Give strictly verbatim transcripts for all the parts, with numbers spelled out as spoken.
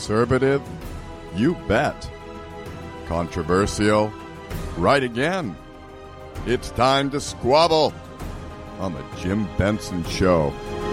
Conservative? You bet. Controversial? Right again. It's time to squabble on the Jim Benson Show.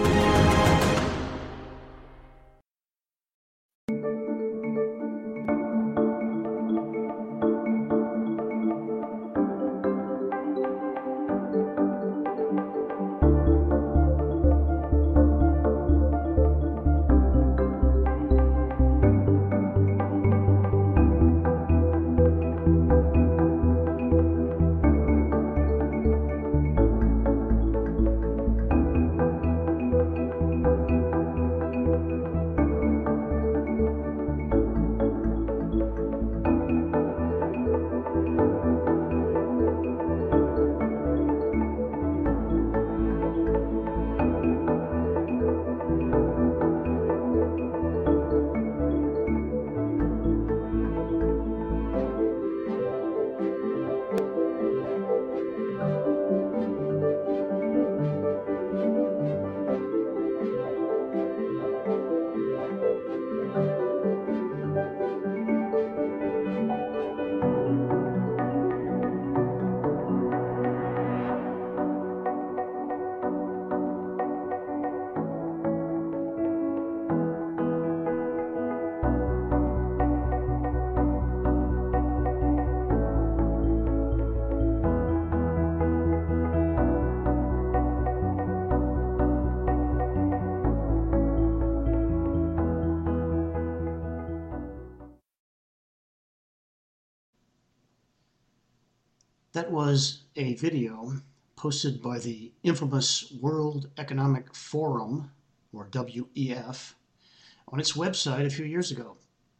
That was a video posted by the infamous World Economic Forum, or W E F, on its website a few years ago.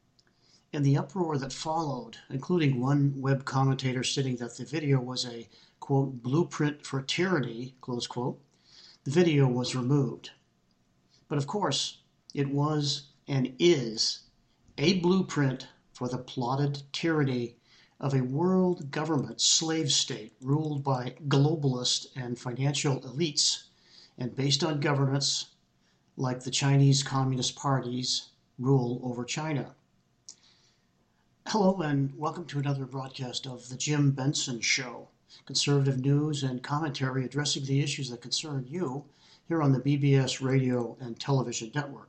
And the uproar that followed, including one web commentator stating that the video was a, quote, blueprint for tyranny, close quote, the video was removed. But of course, it was and is a blueprint for the plotted tyranny of a world government slave state ruled by globalist and financial elites and based on governance like the Chinese Communist Party's rule over China. Hello and welcome to another broadcast of The Jim Benson Show, conservative news and commentary addressing the issues that concern you here on the B B S radio and television network.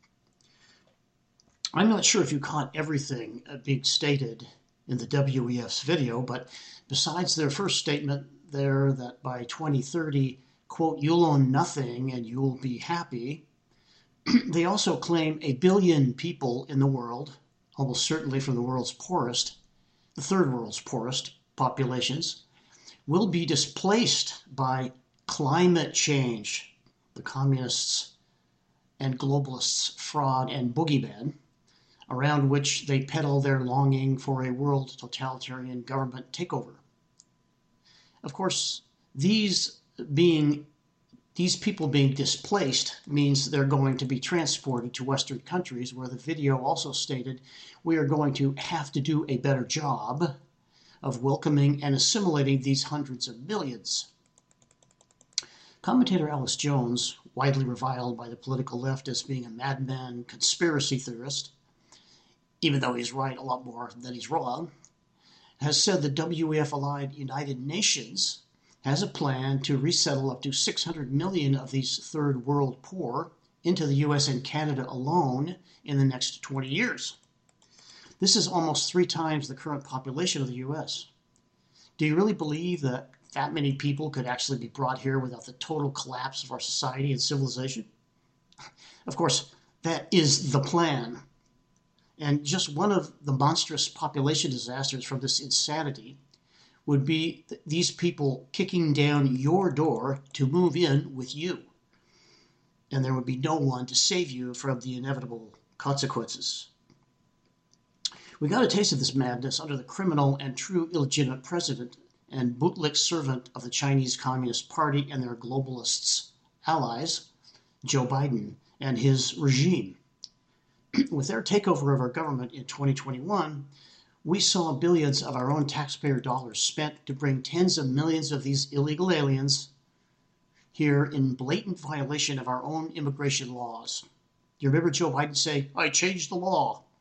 I'm not sure if you caught everything being stated in the W E F's video, but besides their first statement there that by twenty thirty, quote, you'll own nothing and you'll be happy, they also claim a billion people in the world, almost certainly from the world's poorest, the third world's poorest populations, will be displaced by climate change, the communists' and globalists' fraud and boogeyman, around which they peddle their longing for a world totalitarian government takeover. Of course, these being these people being displaced means they're going to be transported to Western countries, where the video also stated we are going to have to do a better job of welcoming and assimilating these hundreds of millions. Commentator Alex Jones, widely reviled by the political left as being a madman conspiracy theorist, even though he's right a lot more than he's wrong, has said the W E F-allied United Nations has a plan to resettle up to six hundred million of these third world poor into the U S and Canada alone in the next twenty years. This is almost three times the current population of the U S. Do you really believe that that many people could actually be brought here without the total collapse of our society and civilization? Of course, that is the plan. And just one of the monstrous population disasters from this insanity would be th- these people kicking down your door to move in with you. And there would be no one to save you from the inevitable consequences. We got a taste of this madness under the criminal and true illegitimate president and bootlick servant of the Chinese Communist Party and their globalists' allies, Joe Biden and his regime. With their takeover of our government in twenty twenty-one, we saw billions of our own taxpayer dollars spent to bring tens of millions of these illegal aliens here in blatant violation of our own immigration laws. You remember Joe Biden say, I changed the law.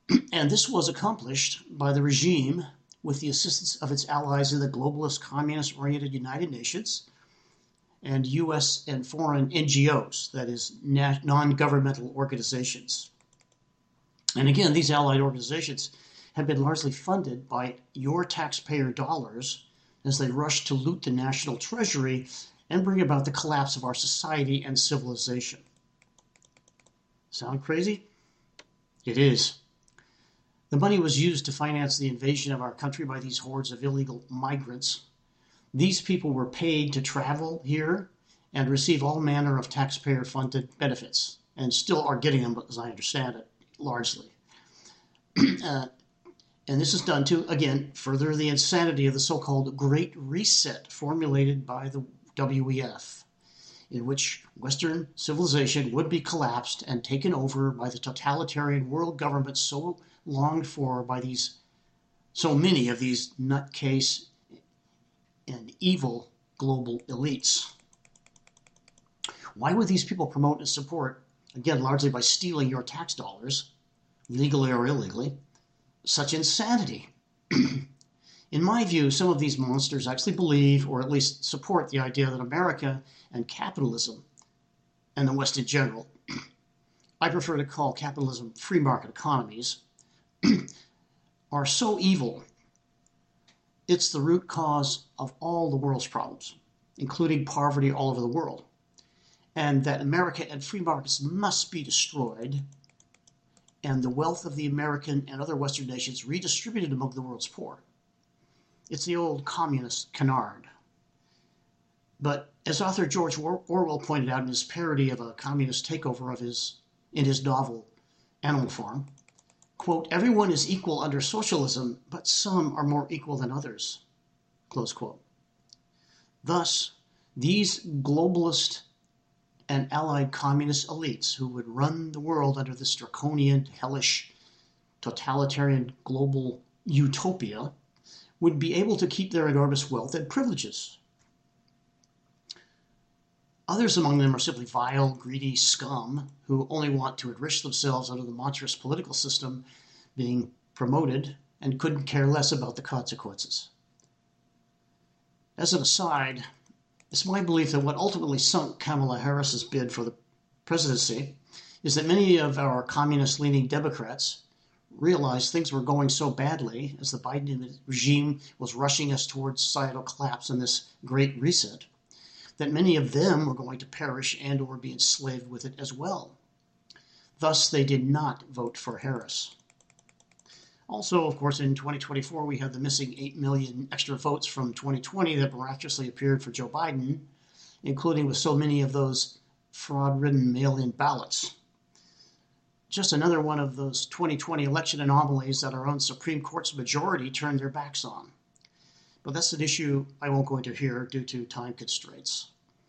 And this was accomplished by the regime with the assistance of its allies in the globalist, communist-oriented United Nations and U S and foreign N G Os, that is, non-governmental organizations. And again, these allied organizations have been largely funded by your taxpayer dollars as they rush to loot the national treasury and bring about the collapse of our society and civilization. Sound crazy? It is. The money was used to finance the invasion of our country by these hordes of illegal migrants. These people were paid to travel here and receive all manner of taxpayer-funded benefits, and still are getting them, as I understand it, largely. uh, and this is done to, again, further the insanity of the so-called Great Reset formulated by the W E F, in which Western civilization would be collapsed and taken over by the totalitarian world government so longed for by these, so many of these nutcase and evil global elites. Why would these people promote and support, again, largely by stealing your tax dollars, legally or illegally, such insanity? In my view, some of these monsters actually believe, or at least support, the idea that America and capitalism, and the West in general, I prefer to call capitalism free market economies, are so evil, it's the root cause of all the world's problems, including poverty all over the world, and that America and free markets must be destroyed, and the wealth of the American and other Western nations redistributed among the world's poor. It's the old communist canard. But as author George Orwell pointed out in his parody of a communist takeover of his, in his novel Animal Farm, quote, "Everyone is equal under socialism, but some are more equal than others," close quote. Thus, these globalist and allied communist elites who would run the world under this draconian, hellish, totalitarian global utopia would be able to keep their enormous wealth and privileges. Others among them are simply vile, greedy scum who only want to enrich themselves under the monstrous political system being promoted and couldn't care less about the consequences. As an aside, it's my belief that what ultimately sunk Kamala Harris's bid for the presidency is that many of our communist-leaning Democrats realized things were going so badly as the Biden regime was rushing us towards societal collapse and this great reset, that many of them were going to perish and or be enslaved with it as well. Thus, they did not vote for Harris. Also, of course, in twenty twenty-four, we had the missing eight million extra votes from twenty twenty that miraculously appeared for Joe Biden, including with so many of those fraud-ridden mail-in ballots. Just another one of those twenty twenty election anomalies that our own Supreme Court's majority turned their backs on. But that's an issue I won't go into here due to time constraints.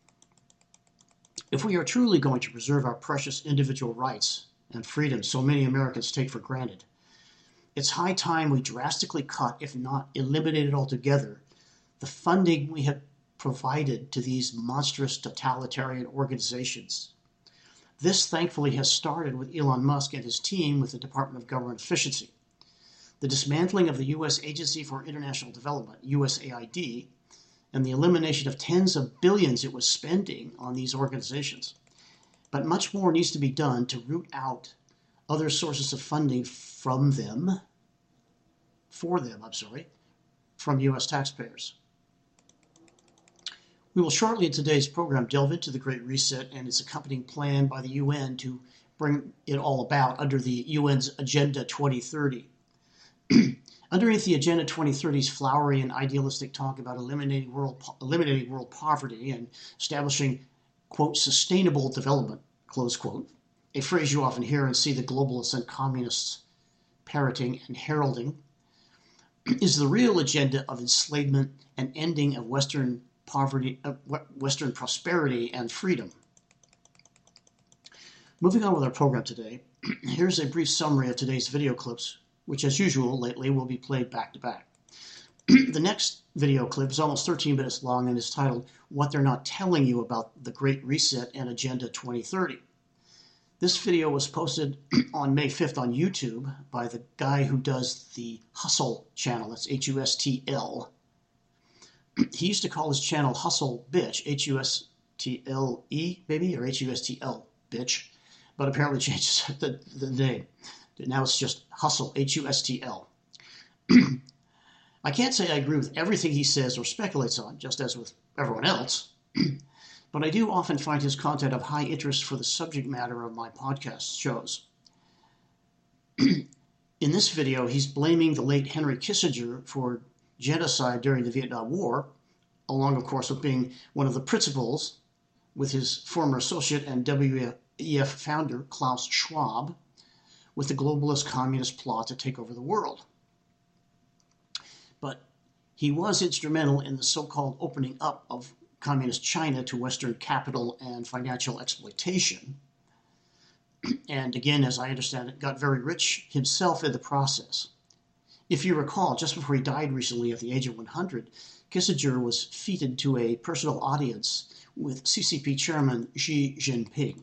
If we are truly going to preserve our precious individual rights and freedoms so many Americans take for granted, it's high time we drastically cut, if not eliminated altogether, the funding we have provided to these monstrous totalitarian organizations. This, thankfully, has started with Elon Musk and his team with the Department of Government Efficiency. The dismantling of the U S Agency for International Development, U S A I D, and the elimination of tens of billions it was spending on these organizations. But much more needs to be done to root out other sources of funding from them, for them, I'm sorry, from U S taxpayers. We will shortly in today's program delve into the Great Reset and its accompanying plan by the U N to bring it all about under the U N's Agenda twenty thirty. Underneath the Agenda twenty thirty's flowery and idealistic talk about eliminating world, eliminating world poverty and establishing, quote, sustainable development, close quote, a phrase you often hear and see the globalists and communists parroting and heralding, is the real agenda of enslavement and ending of Western poverty, uh, Western prosperity and freedom. Moving on with our program today, here's a brief summary of today's video clips, which as usual lately will be played back to back. The next video clip is almost thirteen minutes long and is titled, "What They're Not Telling You About the Great Reset and Agenda twenty thirty." This video was posted on May fifth on YouTube by the guy who does the Hustle channel. That's H U S T L. He used to call his channel Hustle Bitch, H U S T L E, maybe, or H U S T L, Bitch, but apparently changed the, the name. Now it's just Hustle, H U S T L. I can't say I agree with everything he says or speculates on, just as with everyone else, but I do often find his content of high interest for the subject matter of my podcast shows. In this video, he's blaming the late Henry Kissinger for genocide during the Vietnam War, along, of course, with being one of the principals, with his former associate and W E F founder, Klaus Schwab, with the globalist communist plot to take over the world. But he was instrumental in the so-called opening up of communist China to Western capital and financial exploitation. And again, as I understand it, got very rich himself in the process. If you recall, just before he died recently at the age of one hundred, Kissinger was feted to a personal audience with C C P chairman Xi Jinping.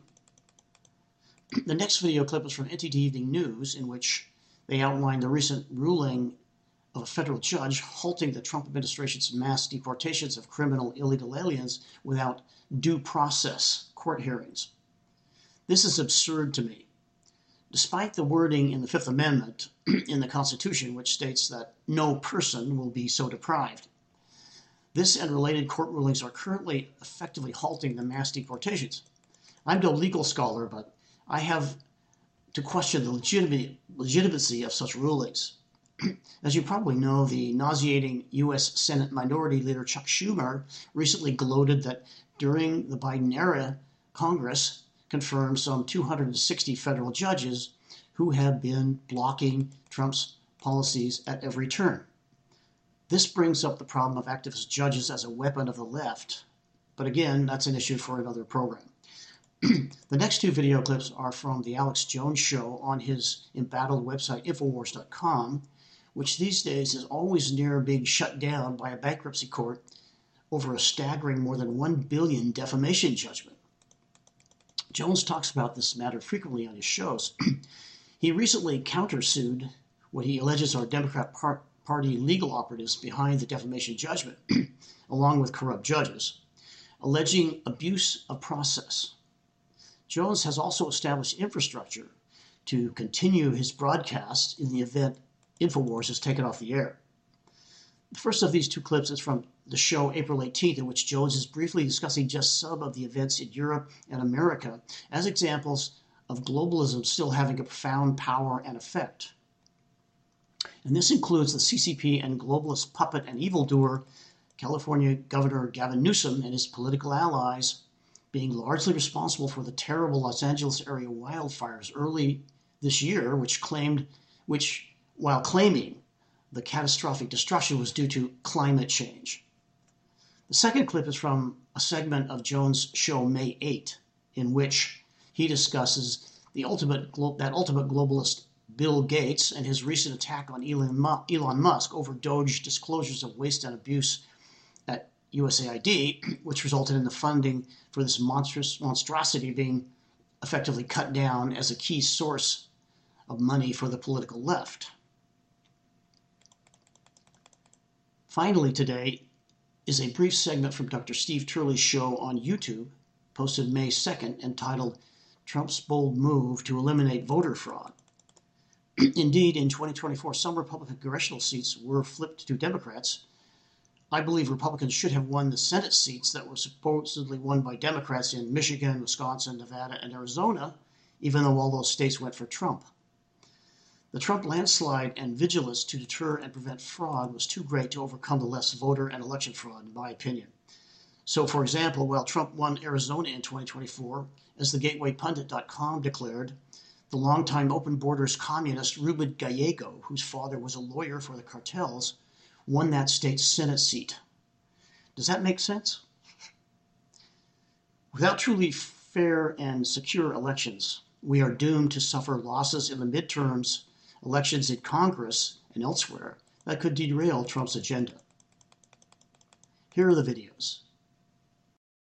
The next video clip was from N T D Evening News, in which they outlined the recent ruling of a federal judge halting the Trump administration's mass deportations of criminal illegal aliens without due process court hearings. This is absurd to me. Despite the wording in the Fifth Amendment in the Constitution, which states that no person will be so deprived, this and related court rulings are currently effectively halting the mass deportations. I'm no legal scholar, but I have to question the legitimate, legitimacy of such rulings. As you probably know, the nauseating U S Senate Minority Leader Chuck Schumer recently gloated that during the Biden era, Congress confirmed some two hundred sixty federal judges who have been blocking Trump's policies at every turn. This brings up the problem of activist judges as a weapon of the left. But again, that's an issue for another program. The next two video clips are from the Alex Jones Show on his embattled website, Infowars dot com, which these days is always near being shut down by a bankruptcy court over a staggering more than one billion dollars defamation judgment. Jones talks about this matter frequently on his shows. He recently countersued what he alleges are Democrat par- Party legal operatives behind the defamation judgment, along with corrupt judges, alleging abuse of process. Jones has also established infrastructure to continue his broadcast in the event Infowars is taken off the air. The first of these two clips is from the show April eighteenth, in which Jones is briefly discussing just some of the events in Europe and America as examples of globalism still having a profound power and effect. And this includes the C C P and globalist puppet and evildoer, California Governor Gavin Newsom and his political allies, being largely responsible for the terrible Los Angeles area wildfires early this year, which claimed, which, while claiming the catastrophic destruction was due to climate change. The second clip is from a segment of Jones' show May eighth, in which he discusses the ultimate that ultimate globalist Bill Gates and his recent attack on Elon Musk over Doge disclosures of waste and abuse at U S A I D, which resulted in the funding for this monstrous monstrosity being effectively cut down as a key source of money for the political left. Finally today is a brief segment from Doctor Steve Turley's show on YouTube, posted May second, entitled Trump's Bold Move to Eliminate Voter Fraud. Indeed, in twenty twenty-four, some Republican congressional seats were flipped to Democrats. I believe Republicans should have won the Senate seats that were supposedly won by Democrats in Michigan, Wisconsin, Nevada, and Arizona, even though all those states went for Trump. The Trump landslide and vigilance to deter and prevent fraud was too great to overcome the less voter and election fraud, in my opinion. So, for example, while Trump won Arizona in twenty twenty-four, as the Gateway Pundit dot com declared, the longtime Open Borders communist Ruben Gallego, whose father was a lawyer for the cartels, won that state's Senate seat. Does that make sense? Without truly fair and secure elections, we are doomed to suffer losses in the midterms, elections in Congress, and elsewhere that could derail Trump's agenda. Here are the videos.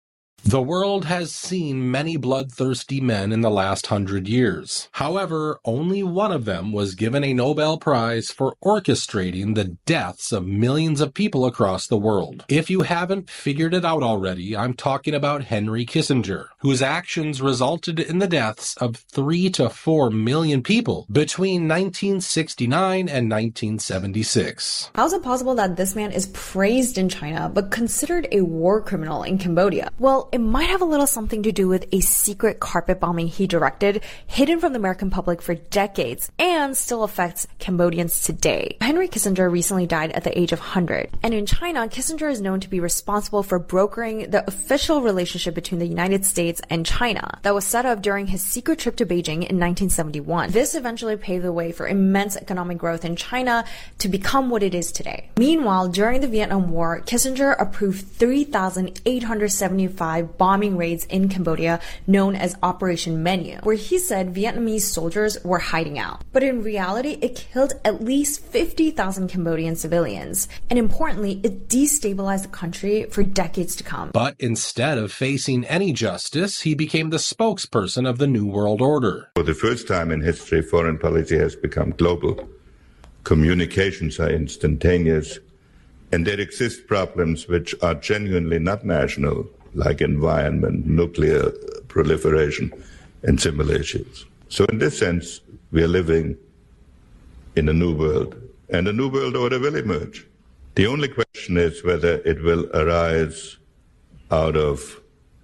The world has seen many bloodthirsty men in the last hundred years. However, only one of them was given a Nobel Prize for orchestrating the deaths of millions of people across the world. If you haven't figured it out already, I'm talking about Henry Kissinger, whose actions resulted in the deaths of three to four million people between nineteen sixty-nine and nineteen seventy-six. How is it possible that this man is praised in China but considered a war criminal in Cambodia? Well, it might have a little something to do with a secret carpet bombing he directed, hidden from the American public for decades, and still affects Cambodians today. Henry Kissinger recently died at the age of one hundred, and in China, Kissinger is known to be responsible for brokering the official relationship between the United States and China that was set up during his secret trip to Beijing in nineteen seventy-one. This eventually paved the way for immense economic growth in China to become what it is today. Meanwhile, during the Vietnam War, Kissinger approved three thousand eight hundred seventy-five bombing raids in Cambodia known as Operation Menu, where he said Vietnamese soldiers were hiding out. But in reality, it killed at least fifty thousand Cambodian civilians. And importantly, it destabilized the country for decades to come. But instead of facing any justice, he became the spokesperson of the New World Order. For the first time in history, foreign policy has become global. Communications are instantaneous, and there exist problems which are genuinely not national, like environment, nuclear proliferation, and similar issues. So in this sense, we are living in a new world, and a new world order will emerge. The only question is whether it will arise out of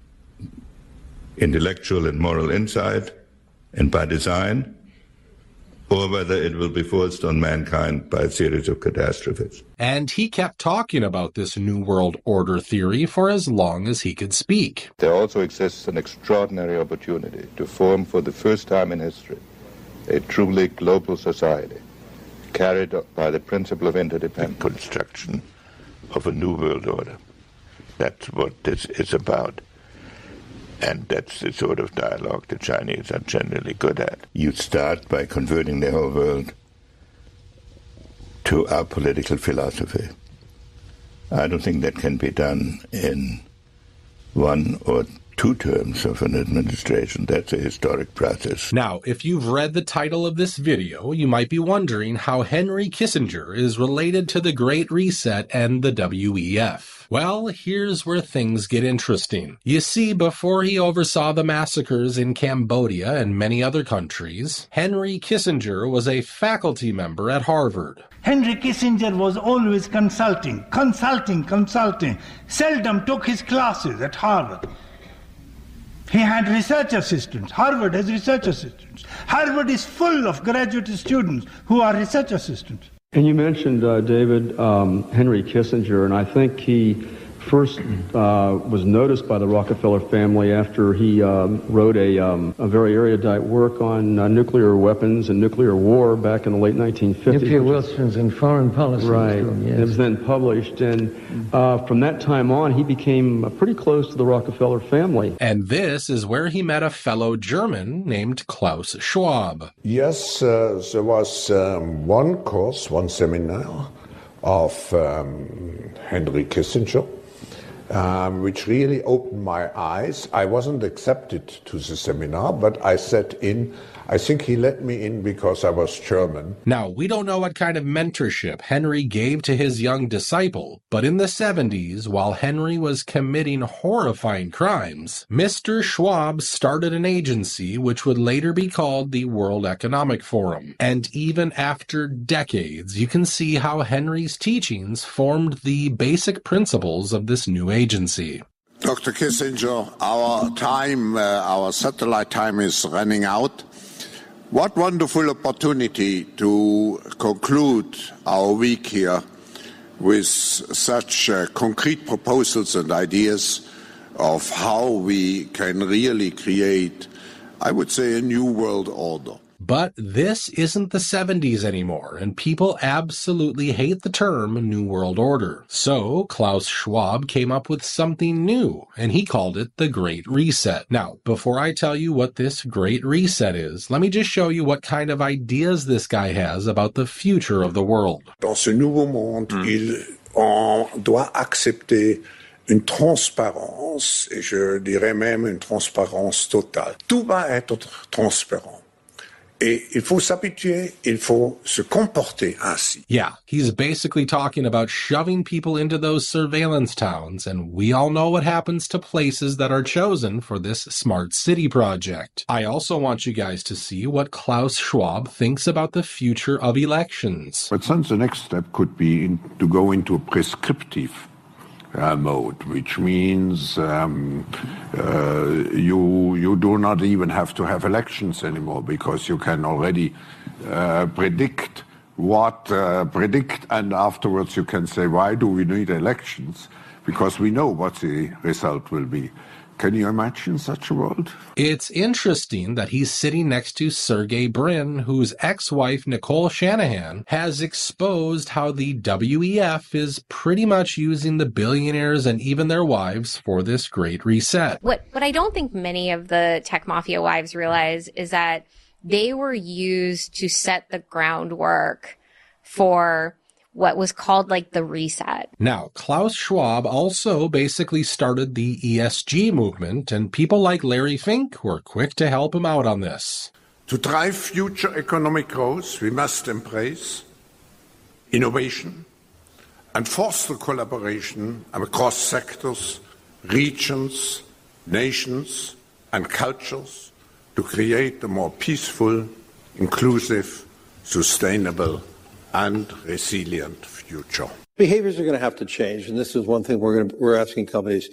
intellectual and moral insight and by design, or whether it will be forced on mankind by a series of catastrophes. And he kept talking about this New World Order theory for as long as he could speak. There also exists an extraordinary opportunity to form for the first time in history a truly global society, carried by the principle of interdependence. The construction of a New World Order. That's what this is about. And that's the sort of dialogue the Chinese are generally good at. You start by converting the whole world to our political philosophy. I don't think that can be done in one or two terms of an administration. That's a historic process. Now, if you've read the title of this video, you might be wondering how Henry Kissinger is related to the Great Reset and the W E F. Well, here's where things get interesting. You see, before he oversaw the massacres in Cambodia and many other countries, Henry Kissinger was a faculty member at Harvard. Henry Kissinger was always consulting, consulting, consulting, seldom took his classes at Harvard. He had research assistants. Harvard has research assistants. Harvard is full of graduate students who are research assistants. And you mentioned, uh, David, um, Henry Kissinger, and I think he first uh, was noticed by the Rockefeller family after he um, wrote a, um, a very erudite work on uh, nuclear weapons and nuclear war back in the late nineteen fifties. Nuclear weapons and foreign policy. Right. Yes. It was then published, and uh, from that time on, he became uh, pretty close to the Rockefeller family. And this is where he met a fellow German named Klaus Schwab. Yes, uh, there was um, one course, one seminar of um, Henry Kissinger, Um, which really opened my eyes. I wasn't accepted to the seminar, but I sat in. I think he let me in because I was German. Now, we don't know what kind of mentorship Henry gave to his young disciple, but in the seventies, while Henry was committing horrifying crimes, Mister Schwab started an agency which would later be called the World Economic Forum. And even after decades, you can see how Henry's teachings formed the basic principles of this new agency. Doctor Kissinger, our time, uh, our satellite time is running out. What wonderful opportunity to conclude our week here with such uh, concrete proposals and ideas of how we can really create, I would say, a new world order. But this isn't the seventies anymore, and people absolutely hate the term New World Order. So Klaus Schwab came up with something new, and he called it the Great Reset. Now, before I tell you what this Great Reset is, let me just show you what kind of ideas this guy has about the future of the world. Dans ce nouveau monde, mm. il, on doit accepter une transparence, et je dirais même une transparence totale. Tout va être transparent. Et il faut s'habituer, il faut se comporter ainsi. Yeah, he's basically talking about shoving people into those surveillance towns, and we all know what happens to places that are chosen for this smart city project. I also want you guys to see what Klaus Schwab thinks about the future of elections. But then the next step could be in, to go into a prescriptive Uh, mode, which means um, uh, you you do not even have to have elections anymore because you can already uh, predict what uh, predict, and afterwards you can say, why do we need elections? Because we know what the result will be. Can you imagine such a world? It's interesting that he's sitting next to Sergey Brin, whose ex-wife Nicole Shanahan has exposed how the W E F is pretty much using the billionaires and even their wives for this great reset. What, what I don't think many of the tech mafia wives realize is that they were used to set the groundwork for what was called like the reset. Now, Klaus Schwab also basically started the E S G movement, and people like Larry Fink were quick to help him out on this. To drive future economic growth, we must embrace innovation and foster collaboration across sectors, regions, nations, and cultures to create a more peaceful, inclusive, sustainable, and resilient future. Behaviors are going to have to change, and this is one thing we're going to, we're asking companies.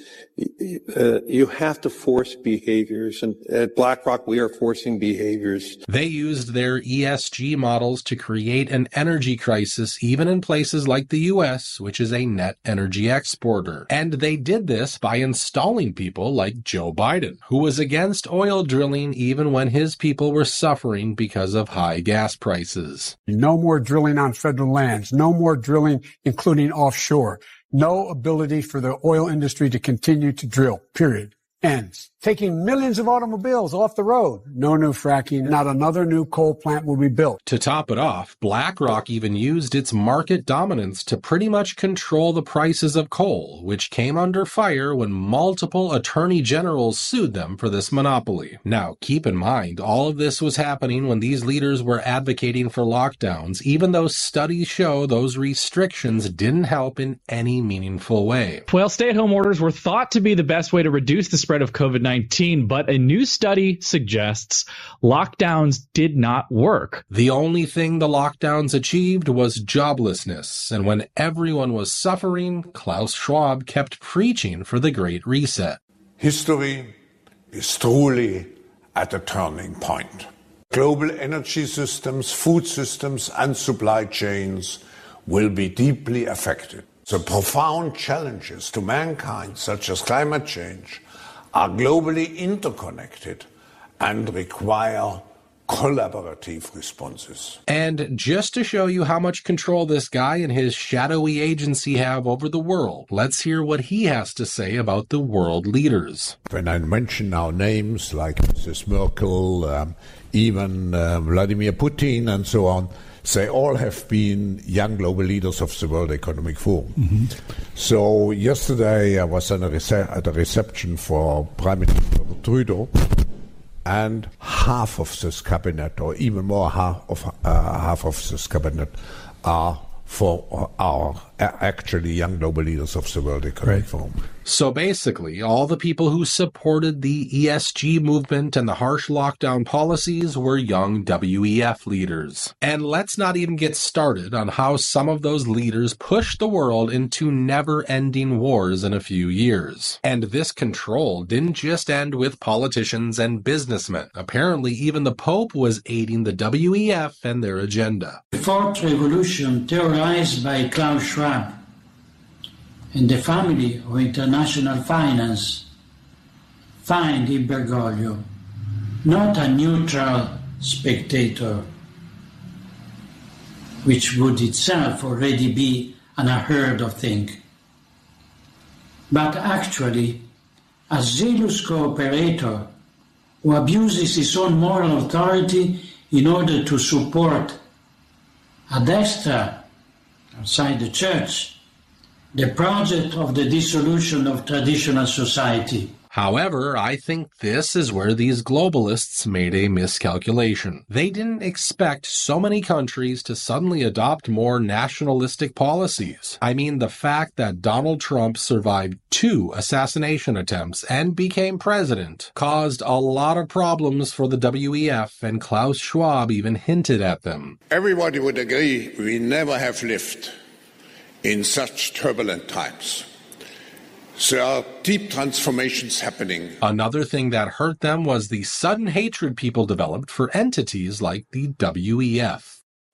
Uh, you have to force behaviors, and at BlackRock we are forcing behaviors. They used their E S G models to create an energy crisis even in places like the U S, which is a net energy exporter. And they did this by installing people like Joe Biden, who was against oil drilling even when his people were suffering because of high gas prices. No more drilling on federal lands, no more drilling including offshore. No ability for the oil industry to continue to drill, period. Ends. Taking millions of automobiles off the road. No new fracking. Not another new coal plant will be built. To top it off, BlackRock even used its market dominance to pretty much control the prices of coal, which came under fire when multiple attorney generals sued them for this monopoly. Now, keep in mind, all of this was happening when these leaders were advocating for lockdowns, even though studies show those restrictions didn't help in any meaningful way. Well, stay-at-home orders were thought to be the best way to reduce the spread of COVID nineteen, but a new study suggests lockdowns did not work. The only thing the lockdowns achieved was joblessness, and when everyone was suffering, Klaus Schwab kept preaching for the Great Reset. History is truly at a turning point. Global energy systems, food systems, and supply chains will be deeply affected. The profound challenges to mankind, such as climate change, are globally interconnected and require collaborative responses. And just to show you how much control this guy and his shadowy agency have over the world, let's hear what he has to say about the world leaders. When I mention now names like Missus Merkel, um, even uh, Vladimir Putin and so on, they all have been young global leaders of the World Economic Forum. Mm-hmm. So yesterday I was at a, rece- at a reception for Prime Minister Trudeau, and half of this cabinet, or even more half of uh, half of this cabinet, are for our actually young global leaders of the World Economic right. Forum. So basically, all the people who supported the E S G movement and the harsh lockdown policies were young W E F leaders. And let's not even get started on how some of those leaders pushed the world into never-ending wars in a few years. And this control didn't just end with politicians and businessmen. Apparently, even the Pope was aiding the W E F and their agenda. The Fourth Revolution, theorized by Klaus Schwab, and the family of international finance, find in Bergoglio not a neutral spectator, which would itself already be an unheard of thing, but actually a zealous cooperator who abuses his own moral authority in order to support a destra outside the church the project of the dissolution of traditional society. However, I think this is where these globalists made a miscalculation. They didn't expect so many countries to suddenly adopt more nationalistic policies. I mean, the fact that Donald Trump survived two assassination attempts and became president caused a lot of problems for the W E F, and Klaus Schwab even hinted at them. Everybody would agree we never have lived in such turbulent times. There are deep transformations happening. Another thing that hurt them was the sudden hatred people developed for entities like the W E F.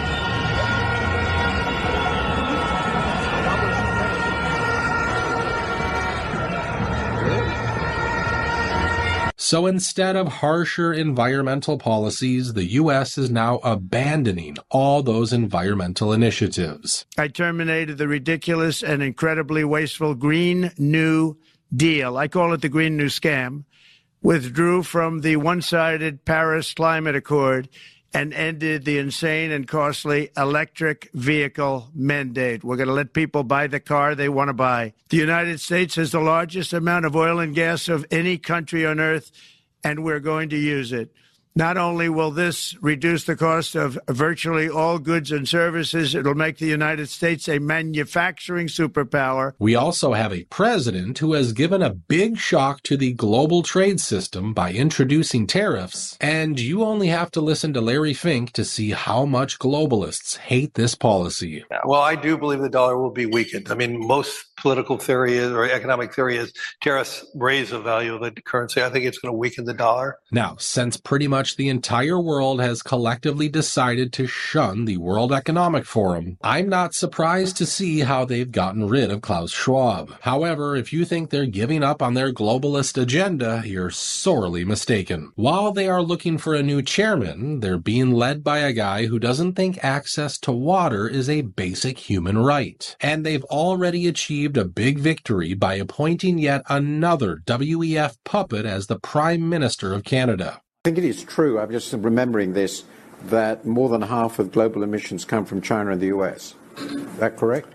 So instead of harsher environmental policies, the U S is now abandoning all those environmental initiatives. I terminated the ridiculous and incredibly wasteful Green New Deal. I call it the Green New Scam. Withdrew from the one-sided Paris Climate Accord and ended the insane and costly electric vehicle mandate. We're going to let people buy the car they want to buy. The United States has the largest amount of oil and gas of any country on earth, and we're going to use it. Not only will this reduce the cost of virtually all goods and services, it'll make the United States a manufacturing superpower. We also have a president who has given a big shock to the global trade system by introducing tariffs, and you only have to listen to Larry Fink to see how much globalists hate this policy. Well, I do believe the dollar will be weakened. I mean, most political theory is, or economic theory is, tariffs raise the value of the currency. I think it's going to weaken the dollar. Now, since pretty much the entire world has collectively decided to shun the World Economic Forum, I'm not surprised to see how they've gotten rid of Klaus Schwab. However, if you think they're giving up on their globalist agenda, you're sorely mistaken. While they are looking for a new chairman, they're being led by a guy who doesn't think access to water is a basic human right. And they've already achieved a big victory by appointing yet another W E F puppet as the Prime Minister of Canada. I think it is true, I'm just remembering this, that more than half of global emissions come from China and the U S. Is that correct?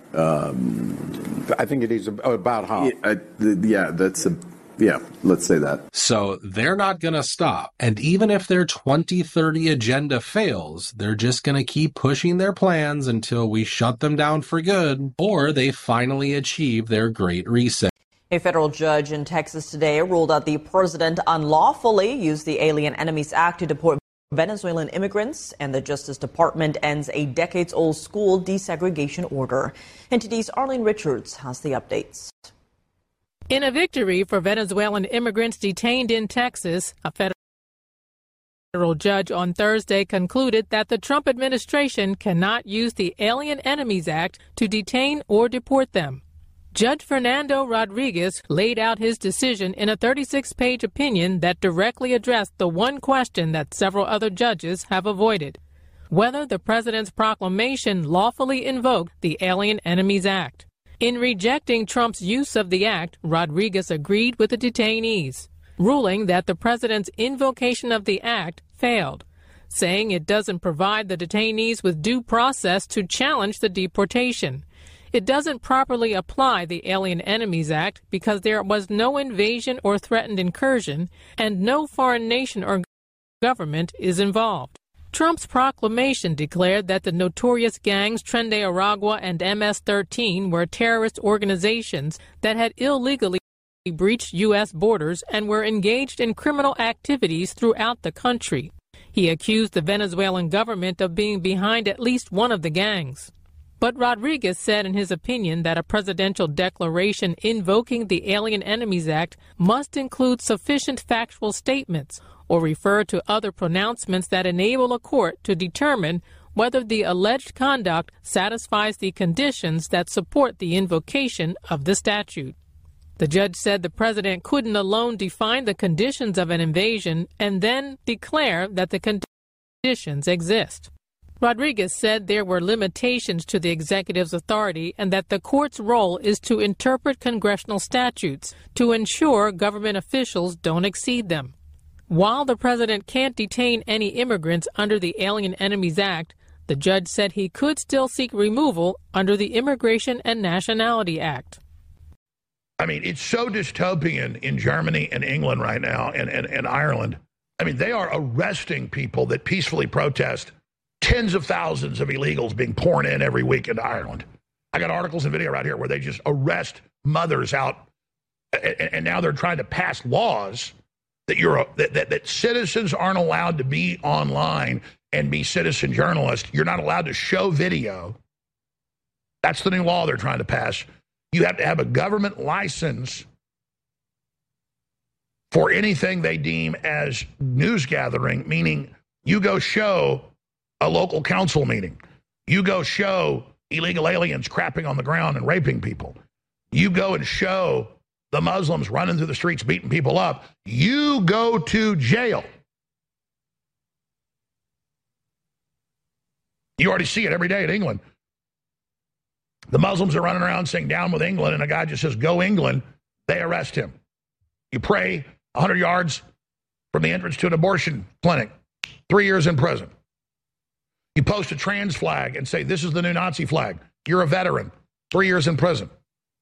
Um, I think it is about half. Yeah, I, yeah that's a, yeah, let's say that. So they're not going to stop. And even if their twenty thirty agenda fails, they're just going to keep pushing their plans until we shut them down for good, or they finally achieve their Great Reset. A federal judge in Texas today ruled that the president unlawfully used the Alien Enemies Act to deport Venezuelan immigrants, and the Justice Department ends a decades-old school desegregation order. And today's Arlene Richards has the updates. In a victory for Venezuelan immigrants detained in Texas, a federal judge on Thursday concluded that the Trump administration cannot use the Alien Enemies Act to detain or deport them. Judge Fernando Rodriguez laid out his decision in a thirty-six page opinion that directly addressed the one question that several other judges have avoided: whether the president's proclamation lawfully invoked the Alien Enemies Act. In rejecting Trump's use of the act, Rodriguez agreed with the detainees, ruling that the president's invocation of the act failed, saying it doesn't provide the detainees with due process to challenge the deportation. It doesn't properly apply the Alien Enemies Act because there was no invasion or threatened incursion, and no foreign nation or government is involved. Trump's proclamation declared that the notorious gangs Tren de Aragua and M S thirteen were terrorist organizations that had illegally breached U S borders and were engaged in criminal activities throughout the country. He accused the Venezuelan government of being behind at least one of the gangs. But Rodriguez said in his opinion that a presidential declaration invoking the Alien Enemies Act must include sufficient factual statements or refer to other pronouncements that enable a court to determine whether the alleged conduct satisfies the conditions that support the invocation of the statute. The judge said the president couldn't alone define the conditions of an invasion and then declare that the conditions exist. Rodriguez said there were limitations to the executive's authority and that the court's role is to interpret congressional statutes to ensure government officials don't exceed them. While the president can't detain any immigrants under the Alien Enemies Act, The judge said he could still seek removal under the Immigration and Nationality Act. I mean, it's so dystopian in Germany and England right now and, and, and Ireland. I mean, they are arresting people that peacefully protest. Tens of thousands of illegals being poured in every week into Ireland. I got articles and video right here where they just arrest mothers out, and, and now they're trying to pass laws that you're a, that, that, that citizens aren't allowed to be online and be citizen journalists. You're not allowed to show video. That's the new law they're trying to pass. You have to have a government license for anything they deem as news gathering, meaning you go show a local council meeting. You go show illegal aliens crapping on the ground and raping people. You go and show the Muslims running through the streets beating people up. You go to jail. You already see it every day in England. The Muslims are running around saying down with England, and a guy just says, go England. They arrest him. You pray one hundred yards from the entrance to an abortion clinic. Three years in prison. You post a trans flag and say, this is the new Nazi flag. You're a veteran. Three years in prison.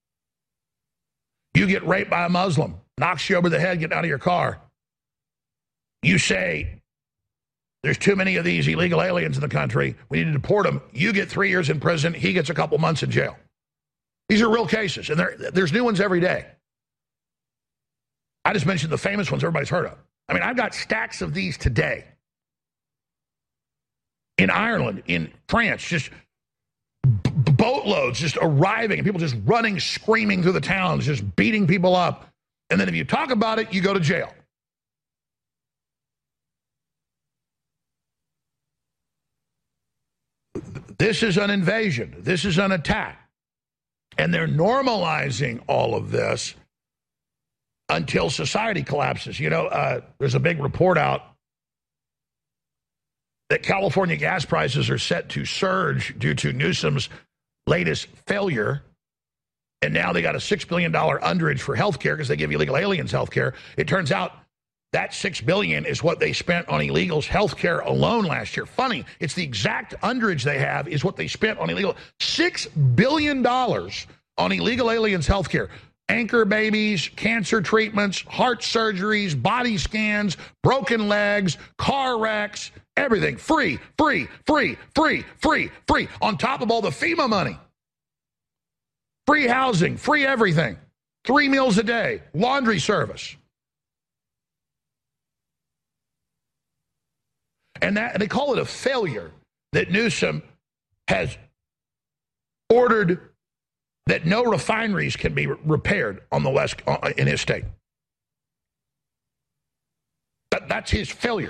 You get raped by a Muslim. Knocks you over the head, get out of your car. You say, there's too many of these illegal aliens in the country. We need to deport them. You get three years in prison. He gets a couple months in jail. These are real cases, and there's new ones every day. I just mentioned the famous ones everybody's heard of. I mean, I've got stacks of these today. In Ireland, in France, just b- boatloads just arriving, and people just running, screaming through the towns, just beating people up. And then if you talk about it, you go to jail. This is an invasion. This is an attack. And they're normalizing all of this until society collapses. You know, uh, there's a big report out that California gas prices are set to surge due to Newsom's latest failure. And now they got a six billion dollars underage for health care because they give illegal aliens health care. It turns out that six billion dollars is what they spent on illegals' health care alone last year. Funny, it's the exact underage they have is what they spent on illegal. six billion dollars on illegal aliens' health care. Anchor babies, cancer treatments, heart surgeries, body scans, broken legs, car wrecks, everything. Free, free, free, free, free, free. On top of all the FEMA money. Free housing, free everything. Three meals a day, laundry service. And that they call it a failure that Newsom has ordered that no refineries can be repaired on the West uh, in his state. That, that's his failure.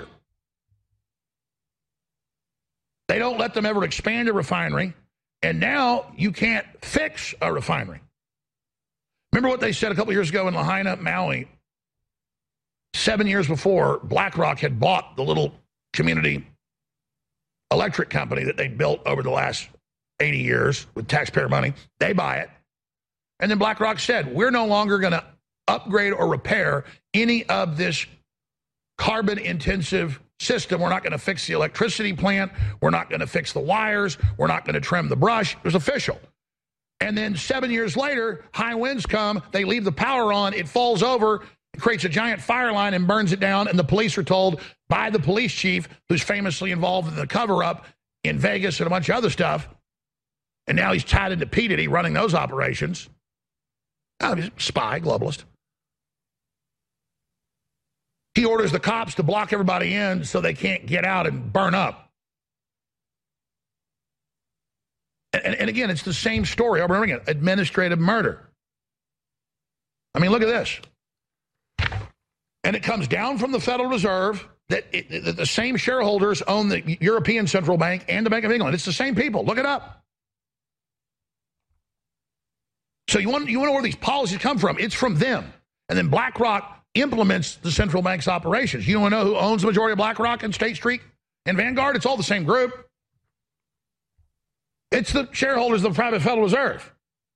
They don't let them ever expand a refinery, and now you can't fix a refinery. Remember what they said a couple years ago in Lahaina, Maui? Seven years before, BlackRock had bought the little community electric company that they built over the last eighty years with taxpayer money. They buy it. And then BlackRock said, we're no longer going to upgrade or repair any of this carbon-intensive system. We're not going to fix the electricity plant. We're not going to fix the wires. We're not going to trim the brush. It was official. And then seven years later, high winds come. They leave the power on. It falls over. It creates a giant fire line and burns it down. And the police are told by the police chief, who's famously involved in the cover-up in Vegas and a bunch of other stuff, and now he's tied into P. Diddy running those operations. Oh, he's a spy, globalist. He orders the cops to block everybody in so they can't get out and burn up. And, and, and again, it's the same story over and over again. Administrative murder. I mean, look at this. And it comes down from the Federal Reserve that, it, that the same shareholders own the European Central Bank and the Bank of England. It's the same people. Look it up. So you want, you want to know where these policies come from? It's from them. And then BlackRock implements the central bank's operations. You want to know who owns the majority of BlackRock and State Street and Vanguard? It's all the same group. It's the shareholders of the private Federal Reserve.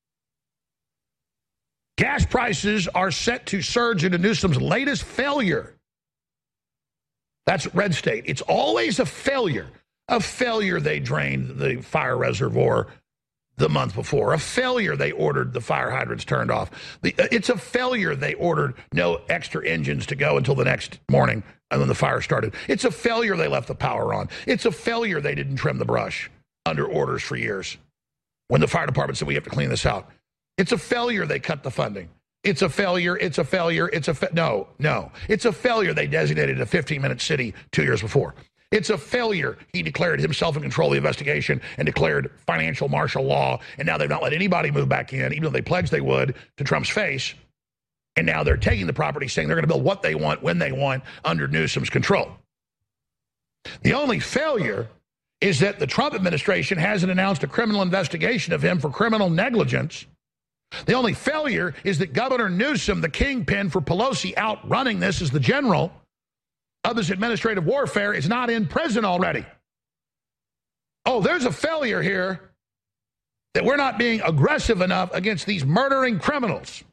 Gas prices are set to surge into Newsom's latest failure. That's red state. It's always a failure. A failure they drained the fire reservoir the month before. A failure they ordered the fire hydrants turned off. The, it's a failure they ordered no extra engines to go until the next morning and then the fire started. It's a failure they left the power on. It's a failure they didn't trim the brush under orders for years when the fire department said we have to clean this out. It's a failure they cut the funding. It's a failure. It's a failure. It's a fa- no, no. It's a failure they designated a fifteen-minute city two years before. It's a failure he declared himself in control of the investigation and declared financial martial law, and now they've not let anybody move back in, even though they pledged they would, to Trump's face. And now they're taking the property, saying they're going to build what they want, when they want, under Newsom's control. The only failure is that the Trump administration hasn't announced a criminal investigation of him for criminal negligence. The only failure is that Governor Newsom, the kingpin for Pelosi outrunning this as the general of this administrative warfare, is not in prison already. Oh, there's a failure here that we're not being aggressive enough against these murdering criminals.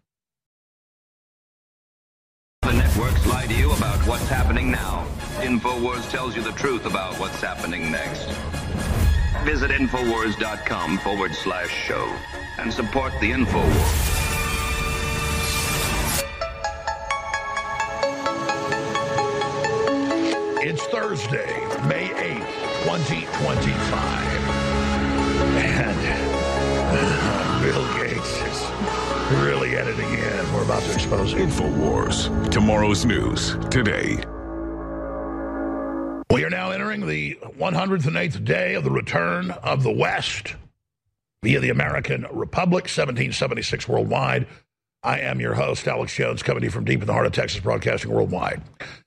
The networks lie to you about what's happening now. InfoWars tells you the truth about what's happening next. Visit Infowars.com forward slash show and support the InfoWars. It's Thursday, May eighth, twenty twenty-five. And uh, Bill Gates is really at it again. We're about to expose him. InfoWars. Tomorrow's news today. We are now entering the one hundred eighth day of the return of the West via the American Republic, seventeen seventy-six worldwide. I am your host, Alex Jones, coming to you from deep in the heart of Texas, broadcasting worldwide.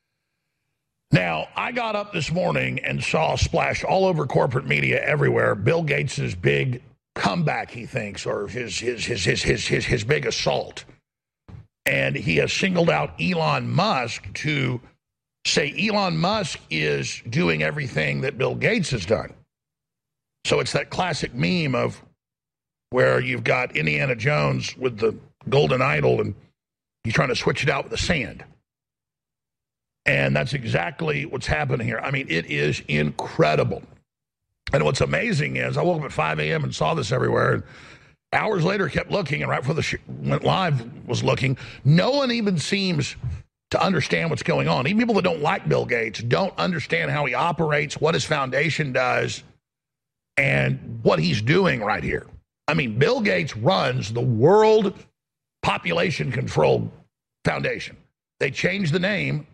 Now, I got up this morning and saw splashed all over corporate media everywhere Bill Gates' big comeback, he thinks, or his his his his his his, his big assault. And he has singled out Elon Musk to say Elon Musk is doing everything that Bill Gates has done. So it's that classic meme of where you've got Indiana Jones with the golden idol and he's trying to switch it out with the sand. And that's exactly what's happening here. I mean, it is incredible. And what's amazing is I woke up at five a.m. and saw this everywhere. And hours later, kept looking, and right before the sh- went live was looking. No one even seems to understand what's going on. Even people that don't like Bill Gates don't understand how he operates, what his foundation does, and what he's doing right here. I mean, Bill Gates runs the World Population Control Foundation. They changed the name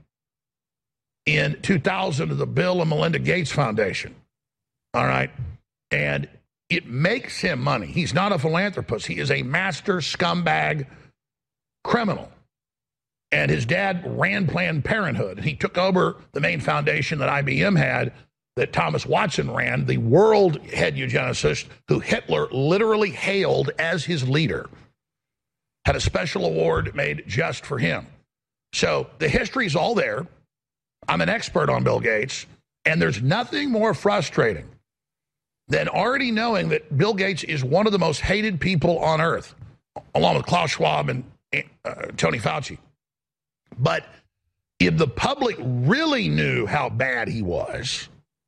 in two thousand to the Bill and Melinda Gates Foundation. All right? And it makes him money. He's not a philanthropist. He is a master scumbag criminal. And his dad ran Planned Parenthood. He took over the main foundation that I B M had, that Thomas Watson ran, the world head eugenicist who Hitler literally hailed as his leader. Had a special award made just for him. So the history's all there. I'm an expert on Bill Gates, and there's nothing more frustrating than already knowing that Bill Gates is one of the most hated people on earth, along with Klaus Schwab and uh, Tony Fauci. But if the public really knew how bad he was,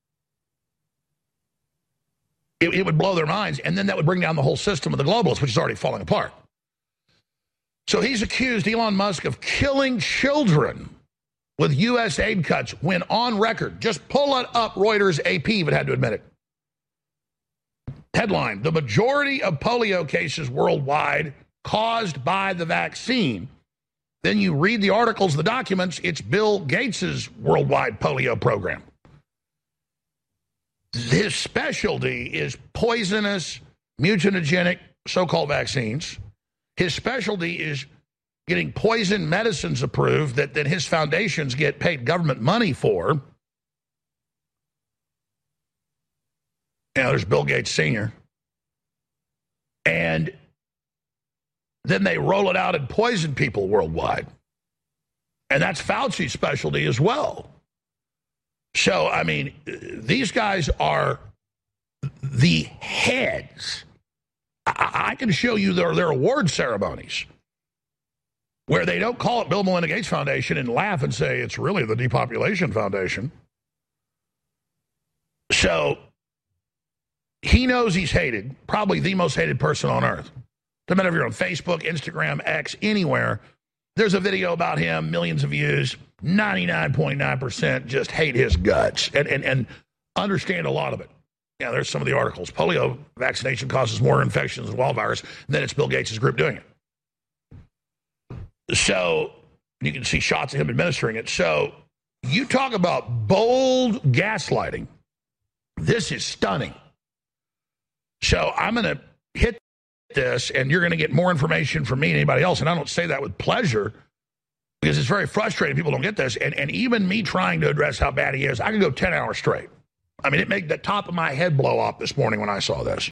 it, it would blow their minds, and then that would bring down the whole system of the globalists, which is already falling apart. So he's accused Elon Musk of killing children with U S aid cuts when on record. Just pull it up, Reuters, A P even had to admit it. Headline, the majority of polio cases worldwide caused by the vaccine. Then you read the articles, the documents, it's Bill Gates' worldwide polio program. His specialty is poisonous, mutagenic, so-called vaccines. His specialty is getting poison medicines approved that, that his foundations get paid government money for. You know, there's Bill Gates Senior And then they roll it out and poison people worldwide. And that's Fauci's specialty as well. So, I mean, these guys are the heads. I, I can show you their, their award ceremonies where they don't call it Bill Melinda Gates Foundation and laugh and say it's really the Depopulation Foundation. So he knows he's hated, probably the most hated person on earth. Doesn't matter if you're on Facebook, Instagram, X, anywhere. There's a video about him, millions of views, ninety-nine point nine percent just hate his guts and, and, and understand a lot of it. Yeah, there's some of the articles. Polio vaccination causes more infections than wild virus, and then it's Bill Gates' group doing it. So you can see shots of him administering it. So you talk about bold gaslighting. This is stunning. So I'm going to hit this, and you're going to get more information from me and anybody else. And I don't say that with pleasure because it's very frustrating. People don't get this. And, and even me trying to address how bad he is, I can go ten hours straight. I mean, it made the top of my head blow up this morning when I saw this.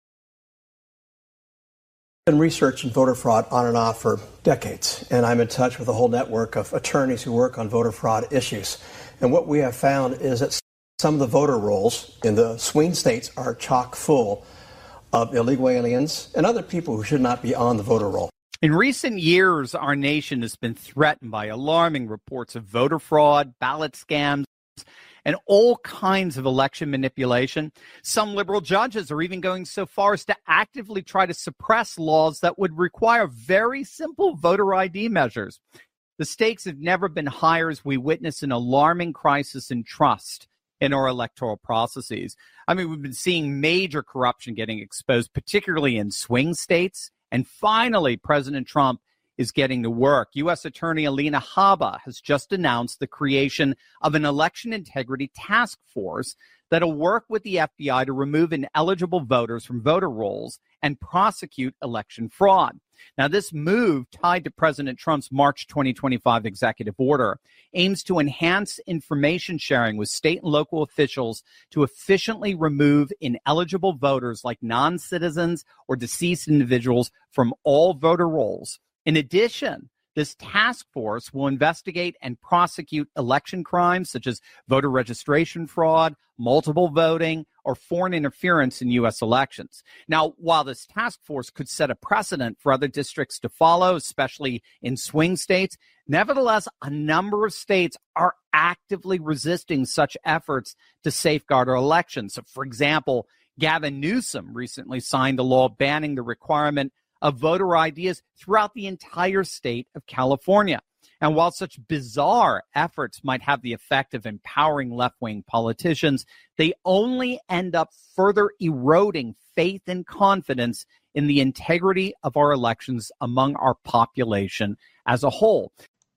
I've been researching voter fraud on and off for decades, and I'm in touch with a whole network of attorneys who work on voter fraud issues. And what we have found is that some of the voter rolls in the swing states are chock full of illegal aliens and other people who should not be on the voter roll. In recent years, our nation has been threatened by alarming reports of voter fraud, ballot scams, and all kinds of election manipulation. Some liberal judges are even going so far as to actively try to suppress laws that would require very simple voter I D measures. The stakes have never been higher as we witness an alarming crisis in trust in our electoral processes. I mean, we've been seeing major corruption getting exposed, particularly in swing states. And finally, President Trump is getting to work. U S Attorney Alina Habba has just announced the creation of an election integrity task force that'll work with the F B I to remove ineligible voters from voter rolls and prosecute election fraud. Now, this move, tied to President Trump's March twenty twenty-five executive order, aims to enhance information sharing with state and local officials to efficiently remove ineligible voters like non-citizens or deceased individuals from all voter rolls. In addition, this task force will investigate and prosecute election crimes such as voter registration fraud, multiple voting, or foreign interference in U S elections. Now, while this task force could set a precedent for other districts to follow, especially in swing states, nevertheless, a number of states are actively resisting such efforts to safeguard our elections. So, for example, Gavin Newsom recently signed a law banning the requirement of voter I Ds throughout the entire state of California. And while such bizarre efforts might have the effect of empowering left-wing politicians, they only end up further eroding faith and confidence in the integrity of our elections among our population as a whole.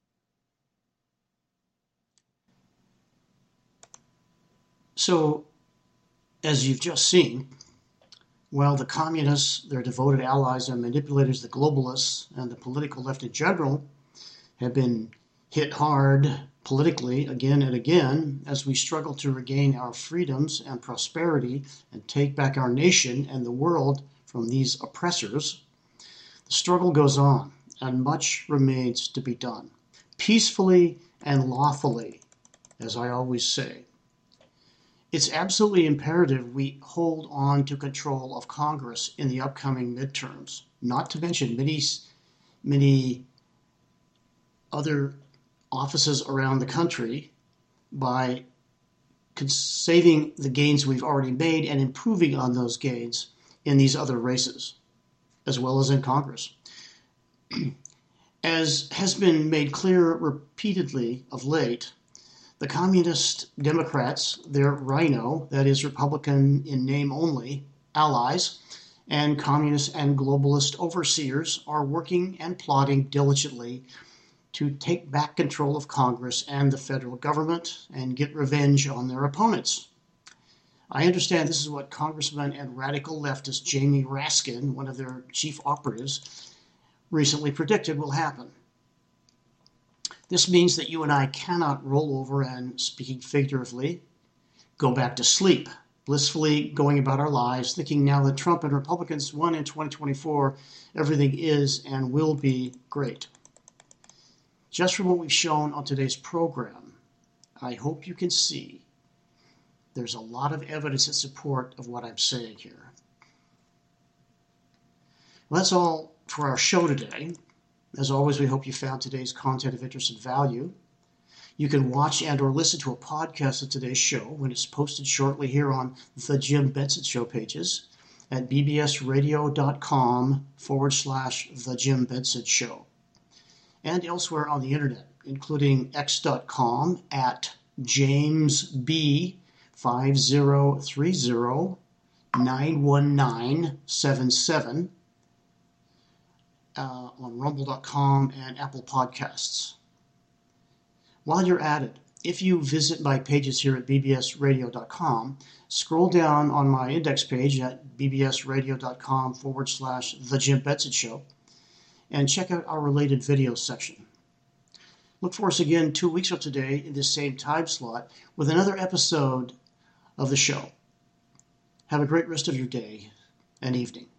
So, as you've just seen, while the communists, their devoted allies and manipulators, the globalists, and the political left in general have been hit hard politically again and again as we struggle to regain our freedoms and prosperity and take back our nation and the world from these oppressors, the struggle goes on and much remains to be done, peacefully and lawfully, as I always say. It's absolutely imperative we hold on to control of Congress in the upcoming midterms, not to mention many, many other offices around the country by saving the gains we've already made and improving on those gains in these other races, as well as in Congress. As has been made clear repeatedly of late, the communist Democrats, their rhino, that is Republican in name only, allies, and communist and globalist overseers are working and plotting diligently to take back control of Congress and the federal government and get revenge on their opponents. I understand this is what Congressman and radical leftist Jamie Raskin, one of their chief operatives, recently predicted will happen. This means that you and I cannot roll over and, speaking figuratively, go back to sleep, blissfully going about our lives, thinking now that Trump and Republicans won in twenty twenty-four, everything is and will be great. Just from what we've shown on today's program, I hope you can see there's a lot of evidence in support of what I'm saying here. Well, that's all for our show today. As always, we hope you found today's content of interest and value. You can watch and or listen to a podcast of today's show when it's posted shortly here on the Jim Benson Show pages at bbsradio.com forward slash the Jim Benson Show, and elsewhere on the internet, including x dot com at James B five zero three zero nine one nine seven seven, uh, on rumble dot com and Apple Podcasts. While you're at it, if you visit my pages here at b b s radio dot com, scroll down on my index page at bbsradio.com forward slash The Jim Benson Show and check out our related videos section. Look for us again two weeks from today in this same time slot with another episode of the show. Have a great rest of your day and evening.